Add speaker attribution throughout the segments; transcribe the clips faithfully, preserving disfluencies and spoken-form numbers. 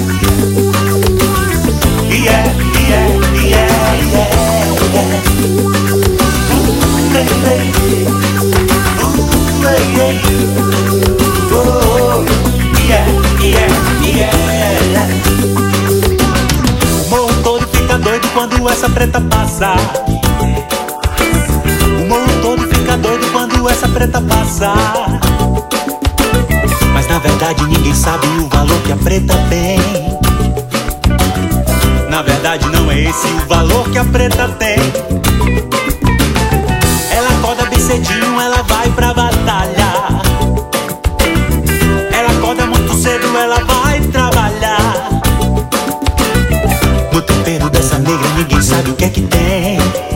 Speaker 1: Yeah, yeah, yeah, yeah. Ooh, baby. Ooh, yeah. Oh, yeah, yeah, yeah. O morro todo fica doido quando essa preta passa. O morro todo fica doido quando essa preta passa. Mas na verdade ninguém sabe o valor que a preta tem. Na verdade não é esse o valor que a preta tem. Ela acorda bem cedinho, ela vai pra batalha. Ela acorda muito cedo, ela vai trabalhar. No tempero dessa negra ninguém sabe o que é que tem.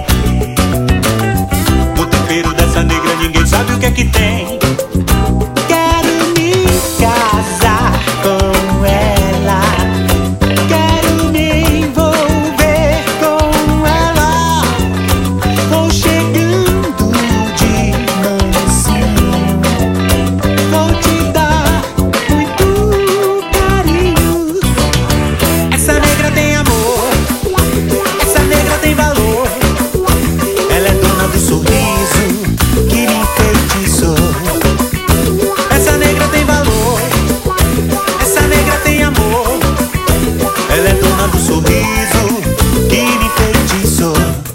Speaker 1: No tempero dessa negra ninguém sabe o que é que tem. Quero me casar com ela. Quero me envolver com ela. Vou chegando de mansinho. Vou te dar muito carinho. Essa negra tem amor. Essa negra tem valor. Ela é dona do sorriso que me enfeitiçou. Essa negra tem valor. Essa negra tem amor. Ela é dona do sorriso que me enfeitiçou.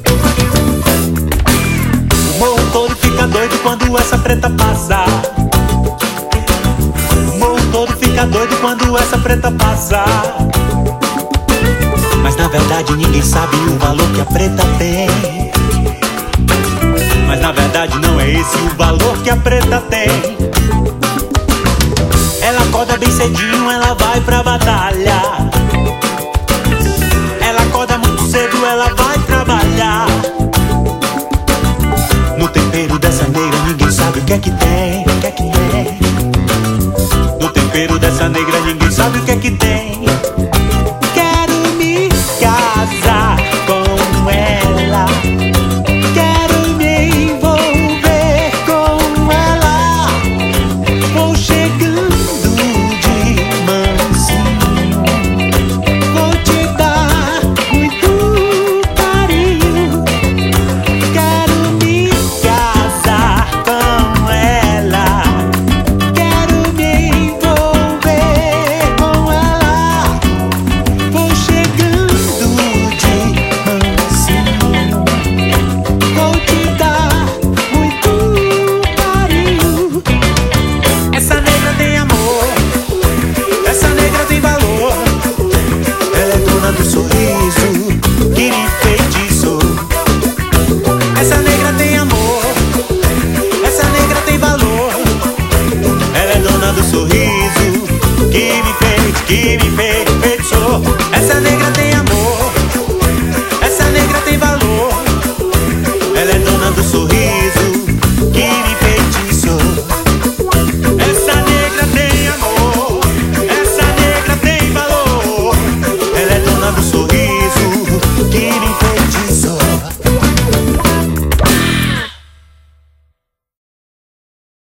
Speaker 1: O morro todo fica doido quando essa preta passa. O morro todo fica doido quando essa preta passa. Mas na verdade ninguém sabe o valor que a preta tem. Mas na verdade não é esse o valor que a preta tem. Ela acorda bem cedinho, ela vai pra batalha. Ela acorda muito cedo, ela vai trabalhar. No tempero dessa negra ninguém sabe o que é que tem. O que é que tem? No tempero dessa negra ninguém sabe o que é que tem.